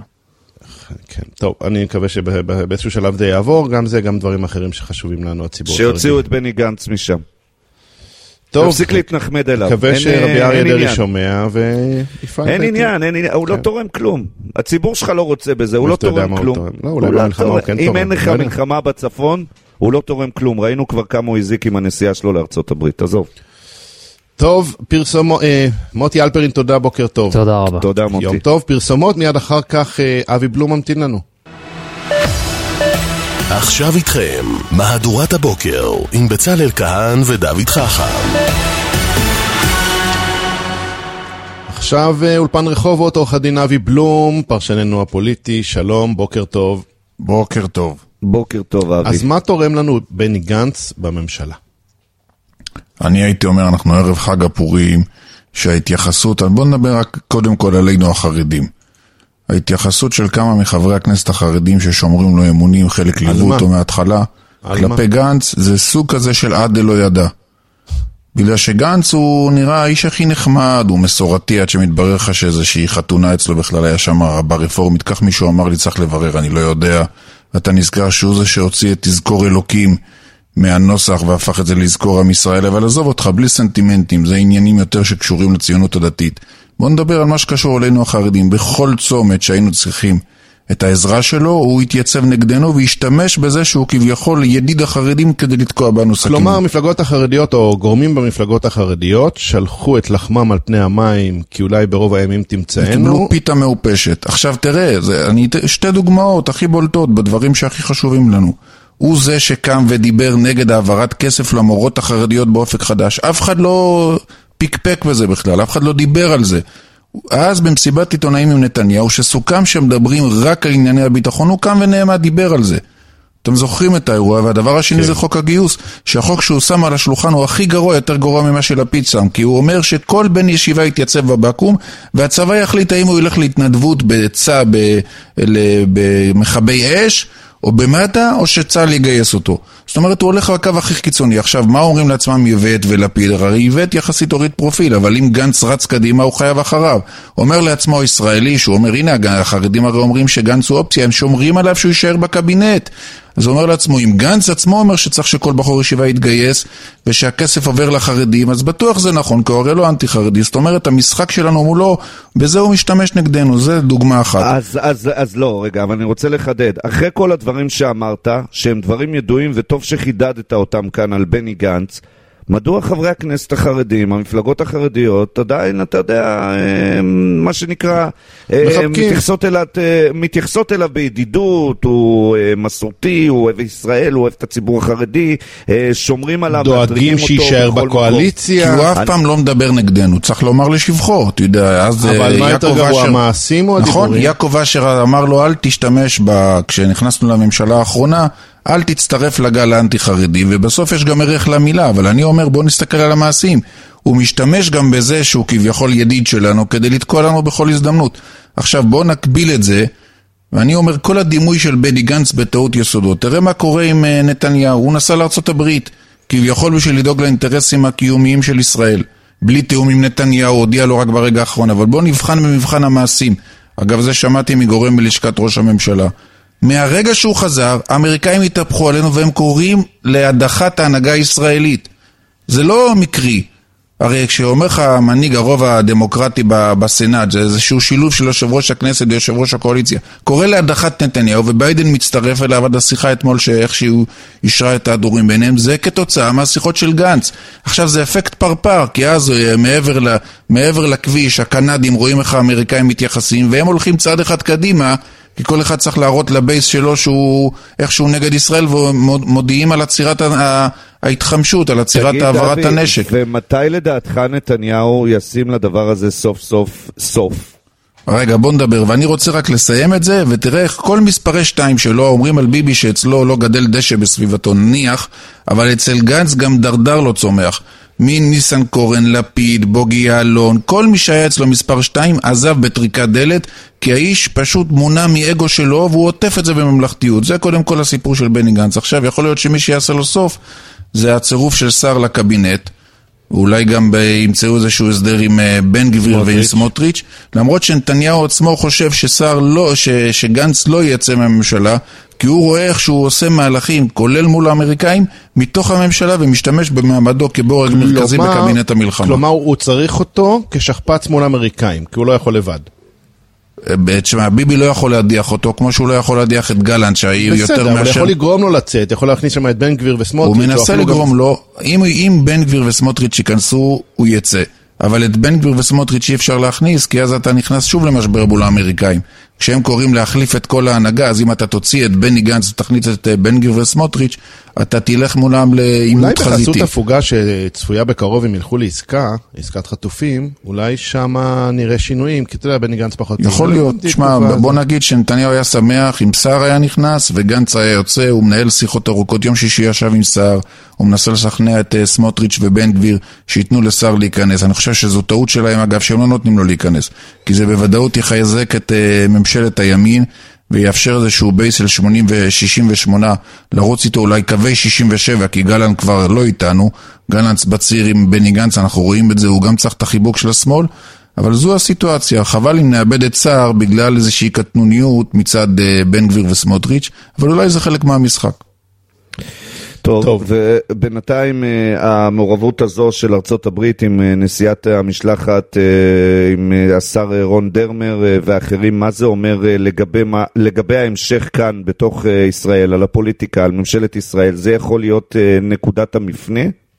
כן, טוב, אני מקווה שבאיזשהו שלב זה יעבור, גם זה, גם דברים אחרים שחשובים לנו, הציבור. שיוציאו את בני גנץ משם. טוב, תפסיק להתנחמד אליו. מקווה שרבי אריה דרעי שומע ויפעל. אין עניין, הוא לא תורם כלום. הציבור שלך לא רוצה בזה, הוא לא תורם כלום. אם אין לך מלחמה בצפון, הוא לא תורם כלום. ראינו כבר כמה הוא הזיק עם הנסיעה שלו לארצות הברית. עזוב. טוב, מוטי אלפרין, תודה, בוקר טוב. תודה רבה. תודה מוטי. יום טוב, פרסומות, מיד אחר כך אבי בלום ממתין לנו. עכשיו איתכם, מהדורת הבוקר, עם בצלאל כהן ודוד חכם. עכשיו אולפן רחובות, עורך הדין אבי בלום, פרשננו הפוליטי, שלום, בוקר טוב. בוקר טוב. בוקר טוב, אבי. אז מה תורם לנו בני גנץ בממשלה? אני הייתי אומר, אנחנו ערב חג הפורים, שההתייחסות, בוא נדבר רק קודם כל עלינו החרדים. ההתייחסות של כמה מחברי הכנסת החרדים ששומרים לו אמונים, חלק ליוו אותו מההתחלה, כלפי גנץ, זה סוג כזה של עד לא ידע. בגלל שגנץ הוא נראה האיש הכי נחמד, הוא מסורתי, עד שמתברר לך שאיזושהי חתונה אצלו בכלל היה שם ברפורמית, כך מישהו אמר לי צריך לברר, אני לא יודע. אתה נזכר שהוא זה שהוציא את תזכור אלוקים מהנוסח והפך את זה לזכור עם ישראל, אבל עזוב אותך, בלי סנטימנטים, זה עניינים יותר שקשורים לציונות הדתית. בוא נדבר על מה שקשור אלינו החרדים. בכל צומת שהיינו צריכים את העזרה שלו, הוא התייצב נגדנו והשתמש בזה שהוא כביכול ידיד החרדים כדי לתקוע בנו סכינים. כלומר, המפלגות החרדיות או גורמים במפלגות החרדיות שלחו את לחמם על פני המים, כי אולי ברוב הימים תמצאנו. קיבלו פיתה מעופשת. עכשיו תראה, שתי דוגמאות הכי בולטות בדברים שהכי חשובים לנו. הוא זה שקם ודיבר נגד העברת כסף למורות החרדיות באופק חדש. אף אחד לא פיקפק בזה בכלל, אף אחד לא דיבר על זה. אז במסיבת עיתונאים עם נתניהו, שסוכם שמדברים רק על ענייני הביטחון, הוא קם ונעמד דיבר על זה. אתם זוכרים את האירוע, והדבר השני זה חוק הגיוס, שהחוק שהוא שם על השולחן הוא הכי גרוע, יותר גרוע ממה שלפיד שם, כי הוא אומר שכל בן ישיבה יתייצב בבקו"ם, והצבא יחליט האם הוא ילך להתנדבות בצבא, במכבי אש, או במטה, או שצה"ל יגייס אותו. זאת אומרת, הוא הולך לקו הכי קיצוני. עכשיו, מה אומרים לעצמם יבט ולפיד? הרי יבט יחסית הוריד פרופיל, אבל אם גנץ רץ קדימה, הוא חייב אחריו. אומר לעצמו ישראלי, שהוא אומר, הנה, החרדים הרי אומרים שגנץ הוא אופציה, הם שומרים עליו שהוא יישאר בקבינט. אז הוא אומר לעצמו, אם גנץ עצמו אומר שצריך שכל בחור ישיבה יתגייס, ושהכסף עובר לחרדים, אז בטוח זה נכון, כי הוא הרי לא אנטי-חרדי. זאת אומרת, המשחק שלנו מולו, בזה הוא משתמש נגדנו, זה דוגמה אחת. אז לא, רגע, אבל אני רוצה לחדד. אחרי כל הדברים שאמרת, שהם דברים ידועים, וטוב שחידדת אותם כאן על בני גנץ, מדוע חברי הכנסת החרדים, המפלגות החרדיות, עדיין, אתה יודע, מה שנקרא, מתייחסות אליו בידידות, הוא מסורתי, הוא אוהב ישראל, הוא אוהב את הציבור החרדי, שומרים עליו, דואגים שישאר בקואליציה. כי הוא אף פעם לא מדבר נגדנו, צריך לומר לשבחו, אתה יודע, אז אבל מה יותר גרוע, המעשים או הדיבורים? נכון, יעקב אשר אמר לו, אל תשתמש כשנכנסנו לממשלה האחרונה, אל תצטרף לגל האנטי-חרדי, ובסוף יש גם ערך למילה, אבל אני אומר, בוא נסתכל על המעשים. הוא משתמש גם בזה שהוא כביכול ידיד שלנו, כדי לתקוע לנו בכל הזדמנות. עכשיו בוא נקביל את זה, ואני אומר, כל הדימוי של בני גנץ בטעות יסודות. תראה מה קורה עם נתניהו, הוא נסע לארצות הברית, כביכול בשביל לדאוג לאינטרסים הקיומיים של ישראל. בלי תיאום עם נתניהו, הודיע לו רק ברגע האחרון, אבל בוא נבחן במבחן המעשים. אגב, זה שמעתי מגורם בלשכת ראש הממשלה. מהרגע שהוא חזר, האמריקאים התהפכו עלינו והם קוראים להדחת ההנהגה הישראלית. זה לא מקרי. הרי כשאומר לך מנהיג הרוב הדמוקרטי בסנאט, זה איזשהו שילוב של יושב ראש הכנסת ויושב ראש הקואליציה, קורא להדחת נתניהו וביידן מצטרף אליו עד השיחה אתמול שאיכשהו אישרה את ההדורים ביניהם, זה כתוצאה מהשיחות של גנץ. עכשיו זה אפקט פרפר, כי אז מעבר לכביש הקנדים רואים איך האמריקאים מתייחסים והם הולכים צעד אחד קדימה, כי כל אחד צריך להראות לבייס שלו שהוא איכשהו נגד ישראל ומודיעים על עצירת ההתחמשות, על עצירת העברת הנשק. ומתי לדעתך נתניהו ישים לדבר הזה סוף? רגע, בוא נדבר, ואני רוצה רק לסיים את זה, ותראה איך כל מספרי 2 שלו אומרים על ביבי שאצלו לא גדל דשא בסביבתו, נניח, אבל אצל גנץ גם דרדר לא צומח. מניסנקורן, לפיד, בוגי יעלון, כל מי שהיה אצלו מספר 2 עזב בטריקת דלת, כי האיש פשוט מונע מאגו שלו, והוא עוטף את זה בממלכתיות. זה קודם כל הסיפור של בני גנץ. עכשיו יכול להיות שמי שיעשה לו סוף, זה הצירוף של שר לקבינט, אולי גם ימצאו איזשהו הסדר עם בן גביר ועם סמוטריץ', למרות שנתניהו עצמו חושב שגנץ לא יצא מהממשלה, כי הוא רואה איך שהוא עושה מהלכים, כולל מול האמריקאים, מתוך הממשלה ומשתמש במעמדו כבורג מרכזי בקבינט המלחמה. כלומר, הוא צריך אותו כשכפ"ץ מול האמריקאים, כי הוא לא יכול לבד. תשמע, ביבי לא יכול להדיח אותו, כמו שהוא לא יכול להדיח את גלנט, שהיא יותר מאשר... בסדר, אבל יכול לגרום לו לצאת, יכול להכניס שם את בן גביר וסמוטריץ'. הוא מנסה לגרום לו, אם בן גביר וסמוטריץ' ייכנסו, הוא יצא. אבל את בן גביר וסמוטריץ' אי אפשר להכניס, כי אז אתה נכנס שוב למשבר מול האמריקאים. כשהם קוראים להחליף את כל ההנהגה, אז אם אתה תוציא את בני גנץ ותכניס את בן גביר וסמוטריץ', אתה תלך מולם לעימות חזיתי. אולי בחסות הפוגה שצפויה בקרוב אם ילכו עסקת חטופים, אולי שמה נראה שינויים, כי אתה יודע, בני גנץ פחות... יכול להיות, תשמע, בוא נגיד שנתניהו היה שמח אם שר היה נכנס, וגנץ היה יוצא, הוא מנהל שיחות ארוכות, יום שישי ישב עם שר, הוא מנסה לשכנע את סמוטריץ' ובן גביר, שיתנו לשר להיכנס. אני חושב שזו טעות שלהם, אגב, שהם לא נותנים לו להיכנס, כי זה בוודאות יחזק את ממשלת הימין, ויאפשר איזשהו בייס של 80 ו-68 לרוץ איתו אולי קווי 67, כי גלנט כבר לא איתנו, גלנט בציר עם בני גנץ, אנחנו רואים את זה, הוא גם צריך את החיבוק של השמאל, אבל זו הסיטואציה, חבל אם נאבד את שר בגלל איזושהי קטנוניות מצד בן גביר וסמוטריץ', אבל אולי זה חלק מהמשחק. טוב, ובינתיים המעורבות הזו של ארצות הברית עם נשיאת המשלחת, עם השר רון דרמר ואחרים, מה זה אומר לגבי ההמשך כאן בתוך ישראל, על הפוליטיקה, על ממשלת ישראל, זה יכול להיות נקודת המפנה?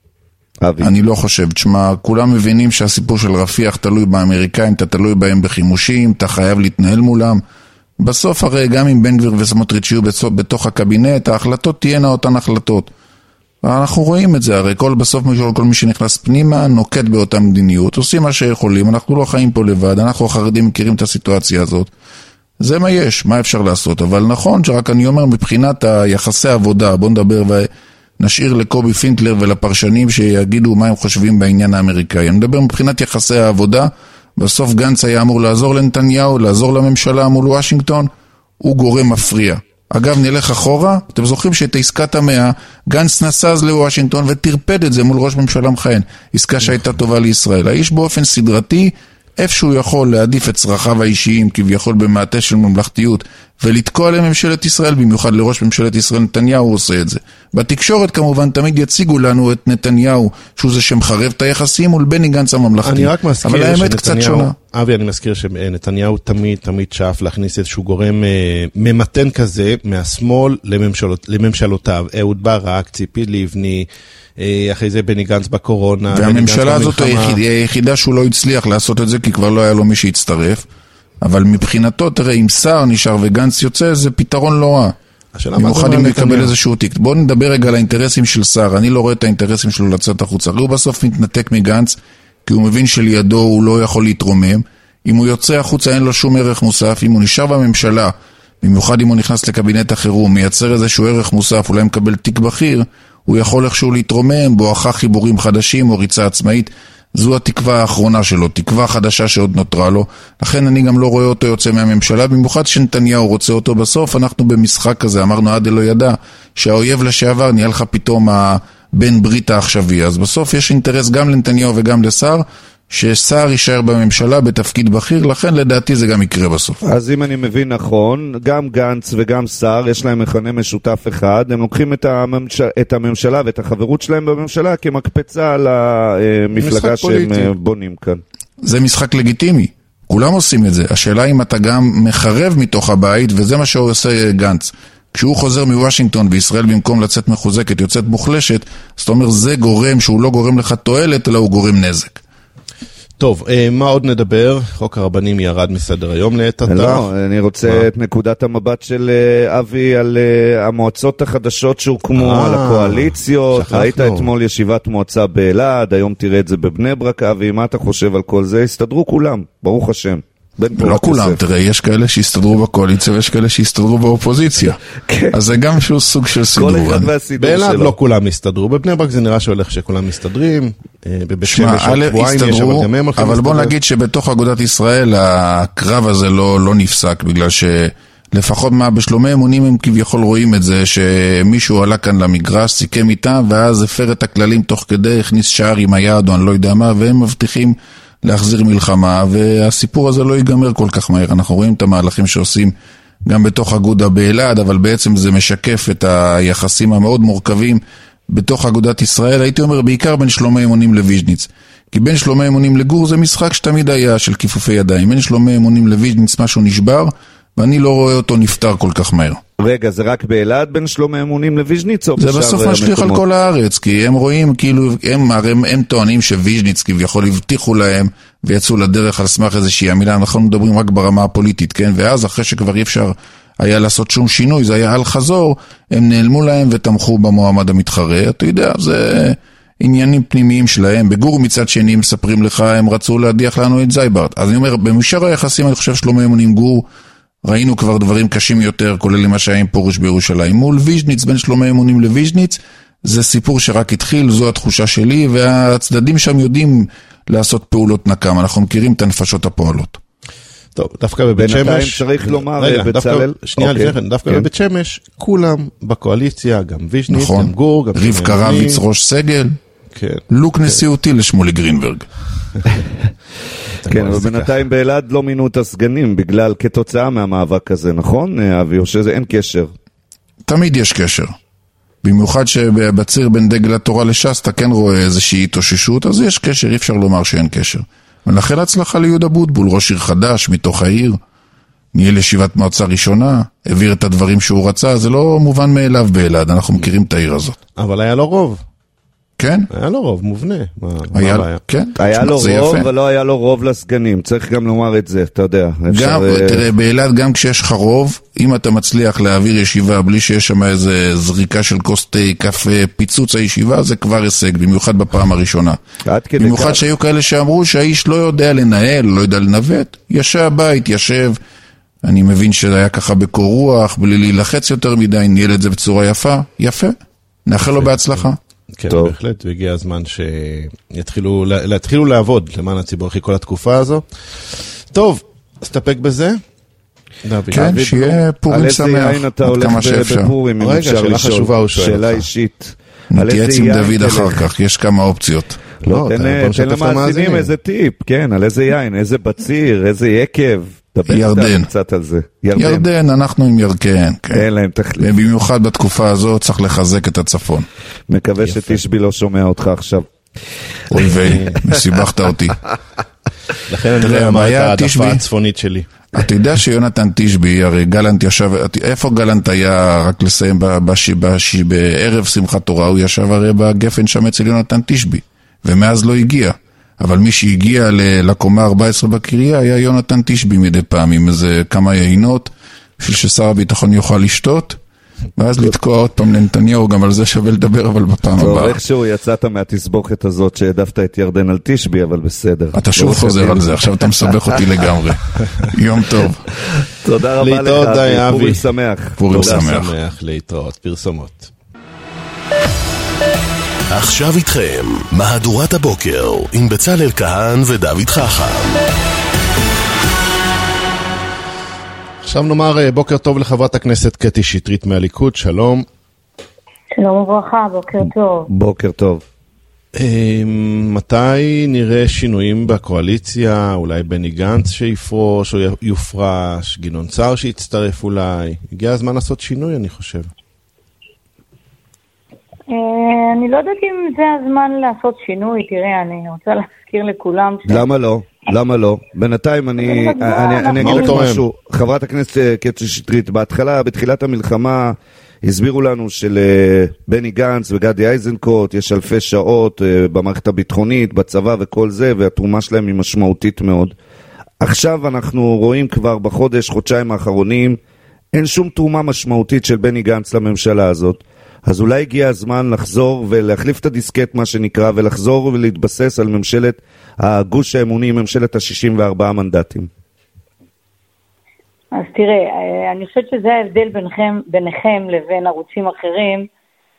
אני לא חושב, תשמע, כולם מבינים שהסיפור של רפיח תלוי באמריקאים, אתה תלוי בהם בחימושים, אתה חייב להתנהל מולם. בסוף הרי גם אם בן גביר וסמוטריץ' יהיו בתוך הקבינט, ההחלטות תהיינה אותן החלטות. אנחנו רואים את זה, הרי בסוף כל מי שנכנס פנימה נוקט באותה מדיניות, עושים מה שיכולים, אנחנו לא חיים פה לבד, אנחנו החרדים מכירים את הסיטואציה הזאת. זה מה יש, מה אפשר לעשות, אבל נכון שרק אני אומר מבחינת היחסי העבודה, בוא נדבר ונשאיר לקובי פינקלר ולפרשנים שיגידו מה הם חושבים בעניין האמריקאי. אני מדבר מבחינת יחסי העבודה, בסוף גנץ היה אמור לעזור לנתניהו, לעזור לממשלה מול וושינגטון, הוא גורם מפריע. אגב, נלך אחורה, אתם זוכרים שאת עסקת המאה, גנץ נסע אז לוושינגטון וטרפד את זה מול ראש ממשלה מכהן, עסקה שהייתה טובה לישראל. האיש באופן סדרתי, איפשהו יכול להעדיף את צרכיו האישיים, כביכול במעטה של ממלכתיות, ולתקוע לממשלת ישראל, במיוחד לראש ממשלת ישראל נתניהו, הוא עושה את זה. בתקשורת כמובן תמיד יציגו לנו את נתניהו, שהוא זה שמחרב את היחסים מול בני גנץ הממלכתי. אני רק מזכיר אבל האמת קצת שונה. אבי, אני מזכיר שנתניהו תמיד שאף להכניס איזשהו גורם ממתן כזה, מהשמאל לממשלותיו. אהוד ברק, ציפי לבני, אחרי זה בני גנץ בקורונה. והממשלה הזאת היחידה שהוא לא הצליח לעשות את זה, כי כבר לא היה לו מי שיצטרף. אבל מבחינתו, תראה, אם שר נשאר וגנץ יוצא, זה פתרון לא רע. במיוחד אם נקבל איזשהו תיק. בואו נדבר רגע על האינטרסים של שר. אני לא רואה את האינטרסים שלו לצאת החוצה. הוא בסוף מתנתק מגנץ, כי הוא מבין שלידו הוא לא יכול להתרומם. אם הוא יוצא החוצה אין לו שום ערך מוסף. אם הוא נשאר בממשלה, במיוחד אם הוא נכנס לקבינט החירום, מייצר איזשהו ערך מוסף, אולי מקבל תיק בכיר, הוא יכול איכשהו להתרומם, בואכה חיבורים חדשים או ריצה עצמאית. זו התקווה האחרונה שלו, תקווה חדשה שעוד נותרה לו. לכן אני גם לא רואה אותו יוצא מהממשלה, במיוחד שנתניהו רוצה אותו בסוף. אנחנו במשחק כזה, אמרנו עד לא ידע, שהאויב לשעבר נהיה לך פתאום בן ברית העכשווי. אז בסוף יש אינטרס גם לנתניהו וגם לשר, ששר יישאר בממשלה בתפקיד בכיר, לכן לדעתי זה גם יקרה בסוף. אז אם אני מבין נכון, גם גנץ וגם שר, יש להם מכנה משותף אחד, הם לוקחים את הממשלה ואת החברות שלהם בממשלה כמקפצה על המפלגה שהם בונים כאן. זה משחק לגיטימי, כולם עושים את זה. השאלה אם אתה גם מחרב מתוך הבית, וזה מה שהוא עושה גנץ. כשהוא חוזר מוושינגטון וישראל במקום לצאת מחוזקת יוצאת מוחלשת, זאת אומרת זה גורם שהוא לא גורם לך תועלת, אלא הוא גורם נזק. טוב, מה עוד נדבר? חוק הרבנים ירד מסדר היום לעת עתה. לא, אני רוצה את נקודת המבט של אבי על המועצות החדשות שהוקמו, על הקואליציות. ראית אתמול ישיבת מועצה באלעד, היום תראה את זה בבני ברק. אבי, מה אתה חושב על כל זה? הסתדרו כולם, ברוך השם. לא כולם, תראה, יש כאלה שהסתדרו בקואליציה ויש כאלה שהסתדרו באופוזיציה. אז זה גם שהוא סוג של סידור. באלעד לא כולם הסתדרו, בבני ברק זה נראה שהולך שכולם מסתדרים, בבית שמש הסתדרו, אבל בוא נגיד שבתוך אגודת ישראל הקרב הזה לא נפסק, בגלל שלפחות בשלומי אמונים הם כביכול רואים את זה, שמישהו עלה כאן למגרש, סיכם איתם, ואז הפר את הכללים תוך כדי, הכניס שער עם היד או אני לא יודע מה, והם מבטיחים להחזיר מלחמה, והסיפור הזה לא ייגמר כל כך מהר. אנחנו רואים את המהלכים שעושים גם בתוך אגודה באלעד, אבל בעצם זה משקף את היחסים המאוד מורכבים בתוך אגודת ישראל, הייתי אומר בעיקר בין שלומי אמונים לויז'ניץ. כי בין שלומי אמונים לגור זה משחק שתמיד היה של כיפופי ידיים. בין שלומי אמונים לויז'ניץ משהו נשבר, ואני לא רואה אותו נפטר כל כך מהר. רגע, זה רק באלעד בין שלומי אמונים לויז'ניץ? זה בסוף משליך על כל הארץ, כי הם רואים, כאילו, הם טוענים שוויז'ניץ כביכול הבטיחו להם, ויצאו לדרך על סמך איזושהי המילה, אנחנו מדברים רק ברמה הפוליטית, כן? ואז אחרי שכבר אי אפשר היה לעשות שום שינוי, זה היה על חזור, הם נעלמו להם ותמכו במועמד המתחרה, אתה יודע, זה עניינים פנימיים שלהם. בגור מצד שני מספרים לך, הם רצו להדיח לנו את זייברט. אז אני אומר, במישור היחסים, אני חושב שלומי אמונים גור, ראינו כבר דברים קשים יותר, כולל למה שהיה עם פורוש בירושלים. מול ויז'ניץ, בין שלומי אמונים לויז'ניץ, זה סיפור שרק התחיל, זו התחושה שלי, והצדדים שם יודעים לעשות פעולות נקם. אנחנו מכירים את הנפשות הפועלות. טוב, דווקא בבית שמש... בינתיים צריך לומר, בצלאל... שנייה לפני, דווקא בבית שמש, כולם בקואליציה, גם ויז'ניץ, גם גור, גם... רבקה רביץ, ראש סגל, לוק נשיאותי לשמולי גרינברג. כן, אבל בינתיים באלעד לא מינו את הסגנים, בגלל כתוצאה מהמאבק הזה, נכון, אבי? או שזה אין קשר? תמיד יש קשר. במיוחד שבציר בין דגל התורה לש"ס, אתה כן רואה איזושהי התאוששות, אז יש קשר, אי אפשר לומר שאין קשר. ולכן הצלחה ליהודה בוטבול, ראש עיר חדש מתוך העיר, ניהל ישיבת מועצה ראשונה, העביר את הדברים שהוא רצה, זה לא מובן מאליו באלעד, אנחנו מכירים את העיר הזאת. אבל היה לו רוב. כן? היה לו רוב, מובנה. היה לו רוב, אבל לא היה לו רוב לסגנים. צריך גם לומר את זה, אתה יודע. תראה, באלעד גם כשיש לך רוב, אם אתה מצליח להעביר ישיבה בלי שיש שם איזה זריקה של כוס תה, קפה, פיצוץ הישיבה, זה כבר הישג, במיוחד בפעם הראשונה. במיוחד שהיו כאלה שאמרו שהאיש לא יודע לנהל, לא יודע לנווט, ישב בית, ישב. אני מבין שזה היה ככה בקור רוח, בלי להילחץ יותר מדי, ניהל את זה בצורה יפה. יפה. נאחל לו בהצלחה. כן, טוב. בהחלט, והגיע הזמן שיתחילו לעבוד למען הציבור אחרי כל התקופה הזו. טוב, אסתפק בזה. כן, שיהיה פורים שמח, עד כמה שאפשר. רגע, שאלה חשובה הוא שואל. שאלה אישית. נתייעץ עם דוד אחר כך, יש כמה אופציות. לא, תן למאזינים איזה טיפ, כן, על איזה יין, איזה בציר, איזה יקב. ירדן. קצת על זה. ירדן, אנחנו עם ירקן. אין להם תחליף. ובמיוחד בתקופה הזאת צריך לחזק את הצפון. מקווה שתשבי לא שומע אותך עכשיו. אוי וסיבכת אותי. לכן אני לא אמר את העדפה הצפונית שלי. אתה יודע שיונתן תשבי, הרי גלנט ישב, איפה גלנט היה, רק לסיים, בערב שמחת תורה, הוא ישב הרי בגפן שם אצל יונתן תשבי, ומאז לא הגיע. אבל מי שהגיע לקומה 14 בקריה היה יונתן תשבי מדי פעם, עם איזה כמה יינות, בשביל ששר הביטחון יוכל לשתות, ואז לתקוע עוד פעם לנתניהו, גם על זה שווה לדבר, אבל בפעם הבאה. טוב, איכשהו יצאת מהתסבוכת הזאת שהעדפת את ירדן על תשבי, אבל בסדר. אתה שוב חוזר על זה, עכשיו אתה מסבך אותי לגמרי. יום טוב. תודה רבה לך, פורים שמח. פורים שמח. להתראות, פרסומות. עכשיו איתכם, מהדורת הבוקר, עם בצלאל כהן ודוד חכם. עכשיו נאמר בוקר טוב לחברת הכנסת קטי שטרית מהליכוד, שלום. שלום וברכה, בוקר טוב. בוקר טוב. מתי נראה שינויים בקואליציה, אולי בני גנץ שיפרוש או יופרש, גדעון סער שיצטרף אולי? הגיע הזמן לעשות שינוי, אני חושב. אני לא יודעת אם זה הזמן לעשות שינוי, תראה, אני רוצה להזכיר לכולם למה לא? למה לא? בינתיים אני אגיד לך משהו. חברת הכנסת קטי שטרית, בתחילת המלחמה הסבירו לנו שלבני גנץ וגדי איזנקוט יש אלפי שעות במערכת הביטחונית, בצבא וכל זה, והתרומה שלהם היא משמעותית מאוד. עכשיו אנחנו רואים כבר חודשיים האחרונים, אין שום תרומה משמעותית של בני גנץ לממשלה הזאת. אז אולי הגיע הזמן לחזור ולהחליף את הדיסקט, מה שנקרא, ולחזור ולהתבסס על ממשלת הגוש האמוני, ממשלת ה-64 מנדטים. אז תראה, אני חושבת שזה ההבדל ביניכם לבין ערוצים אחרים,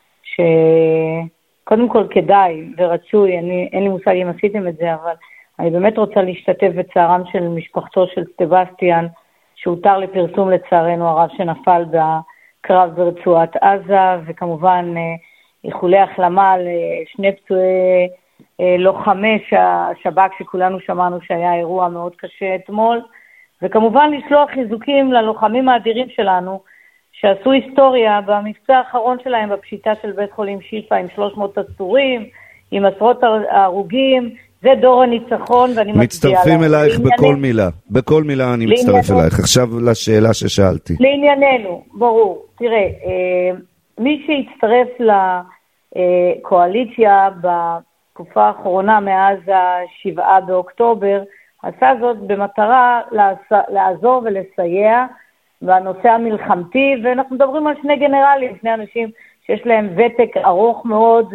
שקודם כל כדאי ורצוי, אין לי מושג אם עשיתם את זה, אבל אני באמת רוצה להשתתף בצערם של משפחתו של סטבסטיאן, שהותר לפרסום לצערנו הרב שנפל קרב ברצועת עזה, וכמובן איחולי החלמה לשני פצועי לוחמי השב"כ שכולנו שמענו שהיה אירוע מאוד קשה אתמול, וכמובן לשלוח חיזוקים ללוחמים האדירים שלנו שעשו היסטוריה במבצע האחרון שלהם בפשיטה של בית חולים שיפה עם 300 עצורים, עם עשרות הרוגים, זה דור הניצחון, ואני מצטרפים אלייך בכל מילה. בכל מילה אני מצטרף אלייך. עכשיו לשאלה ששאלתי. לענייננו, ברור. תראה, מי שהצטרף לקואליציה בתקופה האחרונה מאז ה7 באוקטובר, עשה זאת במטרה לעזור ולסייע בנושא המלחמתי, ואנחנו מדברים על שני גנרלים, שני אנשים שיש להם ותק ארוך מאוד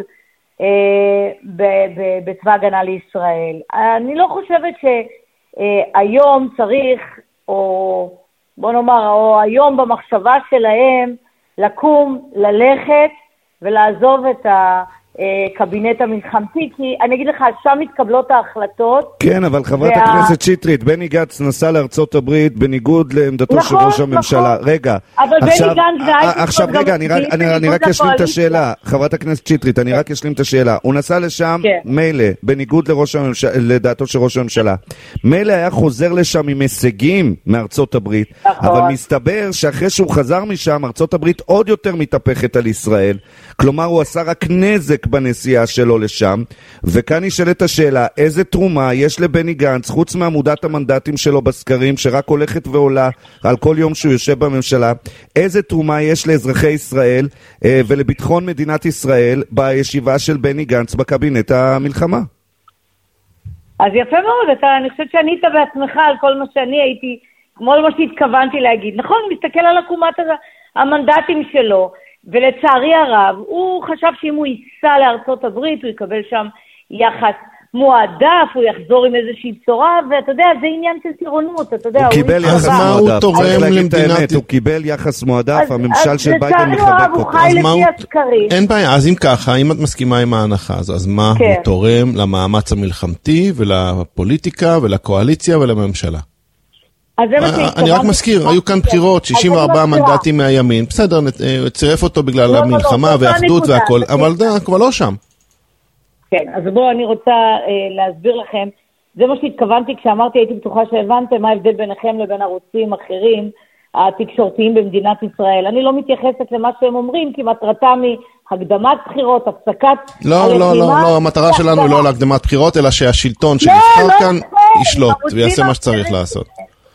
בצבא הגנה לישראל. אני לא חושבת שהיום צריך, או בוא נאמר, או היום במחשבה שלהם, לקום, ללכת ולעזוב את הקבינט המלחמתי, כי אני אגיד לך, שם מתקבלות ההחלטות. כן, אבל חברת הכנסת שטרית, בני גנץ נסע לארצות הברית בניגוד לעמדתו של ראש הממשלה. רגע, עכשיו רגע, אני רק אשלים את השאלה. חברת הכנסת שטרית, אני רק אשלים את השאלה. הוא נסע לשם, מילא, בניגוד לדעתו של ראש הממשלה. מילא היה חוזר לשם עם הישגים מארצות הברית, אבל מסתבר שאחרי שהוא חזר משם, ארצות הברית עוד יותר מתהפכת על ישראל. כלומר, הוא עשה רק נזק בנסיעה שלו לשם, וכאן נשאלת השאלה, איזה תרומה יש לבני גנץ, חוץ מעמודת המנדטים שלו בסקרים, שרק הולכת ועולה על כל יום שהוא יושב בממשלה, איזה תרומה יש לאזרחי ישראל ולביטחון מדינת ישראל בישיבה של בני גנץ בקבינט המלחמה? אז יפה מאוד, אני חושבת שענית בעצמך על כל מה שאני הייתי, כמו מה שהתכוונתי להגיד. נכון, מסתכל על עקומת המנדטים שלו, ולצערי הרב, הוא חשב שאם הוא ייסע לארצות הברית, הוא יקבל שם יחס מועדף, הוא יחזור עם איזושהי בשורה, ואתה יודע, זה עניין של טירונות, אתה יודע. הוא קיבל יחס מועדף, הוא קיבל יחס מועדף, הממשל של ביידן מחבק אותו. אין בעיה, אז אם ככה, אם את מסכימה עם ההנחה הזו, אז מה הוא תורם למאמץ המלחמתי, ולפוליטיקה, ולקואליציה, ולממשלה? אני רק מזכיר, היו כאן בחירות, 64 מנדטים מהימין, בסדר, צירף אותו בגלל המלחמה והאחדות והכל, אבל זה כבר לא שם. כן, אז בואו אני רוצה להסביר לכם, זה מה שהתכוונתי כשאמרתי, הייתי בטוחה שהבנתם מה ההבדל ביניכם לבין ערוצים אחרים, התקשורתיים במדינת ישראל. אני לא מתייחסת למה שהם אומרים, כי מטרתם היא הקדמת בחירות, הפסקת... לא, המטרה שלנו היא לא להקדמת בחירות, אלא שהשלטון שנבחר כאן ישלוט ויעשה מה שצריך לעשות.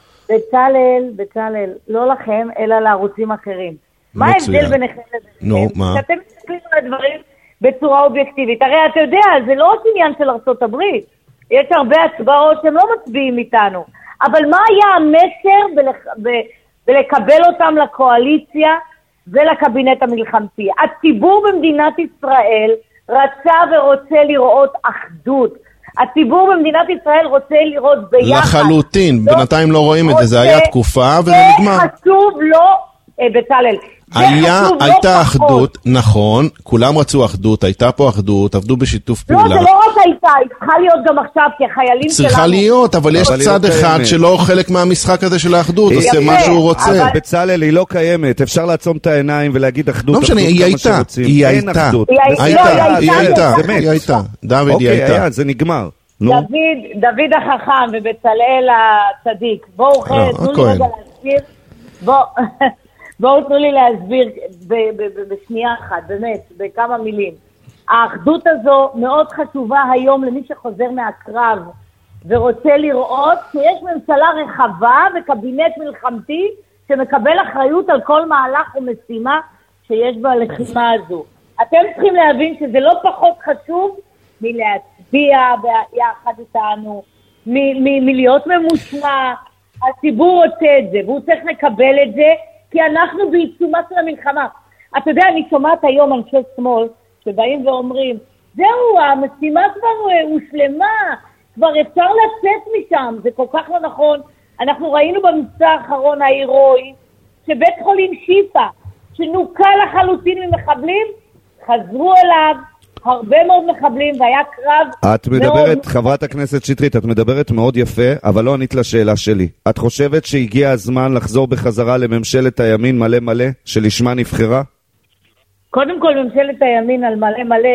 בצלאל, לא לכם, אלא לערוצים אחרים. מה ההבדל ביניכם לביניכם? שאתם מסתכלים על הדברים בצורה אובייקטיבית. הרי אתה יודע, זה לא רק עניין של ארצות הברית. יש הרבה הצבעות שהם לא מצביעים איתנו. אבל מה היה המסר בלקבל אותם לקואליציה ולקבינט המלחמתי? הציבור במדינת ישראל רצה ורוצה לראות אחדות. הציבור במדינת ישראל רוצה לראות ביחד. לחלוטין, בינתיים לא רואים את זה, זה היה תקופה וזה נגמר. זה חשוב לו, בצלאל. הייתה אחדות, נכון, כולם רצו אחדות, הייתה פה אחדות, עבדו בשיתוף פעולה. לא, זה לא רק הייתה, היא צריכה להיות גם עכשיו, כי החיילים שלנו... צריכה להיות, אבל יש צד אחד שלא חלק מהמשחק הזה של האחדות, עושה מה שהוא רוצה. בצלאל, היא לא קיימת, אפשר לעצום את העיניים ולהגיד אחדות, לא משנה, היא הייתה, היא הייתה, היא הייתה, דוד, היא הייתה. זה נגמר. דוד החכם ובצלאל הצדיק, בואו תנו לי רגע להסביר, בואו תנו לי להסביר בשנייה אחת, באמת, בכמה מילים. האחדות הזו מאוד חשובה היום למי שחוזר מהקרב ורוצה לראות שיש ממשלה רחבה וקבינט מלחמתי שמקבל אחריות על כל מהלך ומשימה שיש בלחימה הזו. אתם צריכים להבין שזה לא פחות חשוב מלהצביע יחד איתנו, מלהיות ממושמע. הציבור רוצה את זה והוא צריך לקבל את זה, כי אנחנו בעיצומה של המלחמה. אתה יודע, אני שומעת היום אנשי שמאל שבאים ואומרים, זהו, המשימה כבר הושלמה, כבר אפשר לצאת משם, זה כל כך לא נכון. אנחנו ראינו במבצע האחרון ההירואי, שבית חולים שיפה, שנוקה לחלוטין ממחבלים, חזרו אליו הרבה מאוד מחבלים, והיה קרב... את מדברת, חברת הכנסת שטרית, את מדברת מאוד יפה, אבל לא ענית לשאלה שלי. את חושבת שהגיע הזמן לחזור בחזרה לממשלת הימין מלא מלא, שלשמה נבחרה? קודם כל, ממשלת הימין על מלא מלא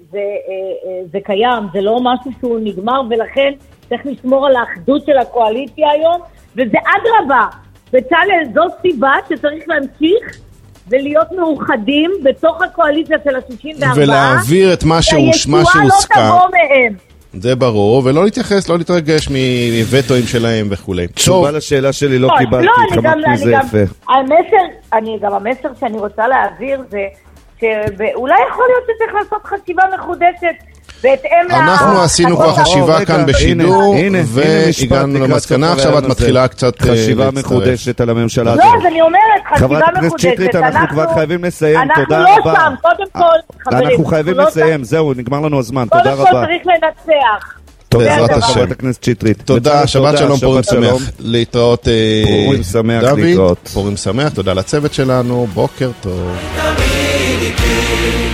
זה קיים, זה לא משהו שהוא נגמר, ולכן צריך לשמור על האחדות של הקואליציה היום, וזה אדרבה. בצלאל, זו סיבה שצריך להמשיך ולהיות מאוחדים בתוך הקואליציה של ה-64. ולהעביר את מה שהוסכם. שהישועה לא תבוא מהם. זה ברור, ולא להתייחס, לא להתרגש מווטואים שלהם וכולי. תשובה לשאלה שלי לא קיבלתי, התחמקת מזה יפה. המסר שאני רוצה להעביר זה שאולי יכול להיות שצריך לעשות חשיבה מחודשת אנחנו עשינו כבר חשיבה כאן בשידור והגענו למסקנה, עכשיו את מתחילה קצת חשיבה מחודשת על הממשלה. לא, אז אני אומרת, חשיבה מחודשת. חברת הכנסת שטרית, אנחנו כבר חייבים לסיים, תודה רבה. אנחנו לא שם, קודם כל, חברים. אנחנו חייבים לסיים, זהו, נגמר לנו הזמן, תודה רבה. קודם כל צריך לנצח. בעזרת השם. חברת הכנסת שטרית. תודה, שבת שלום, פורים שמח. להתראות דוד. פורים שמח, תודה לצוות שלנו, בוקר טוב.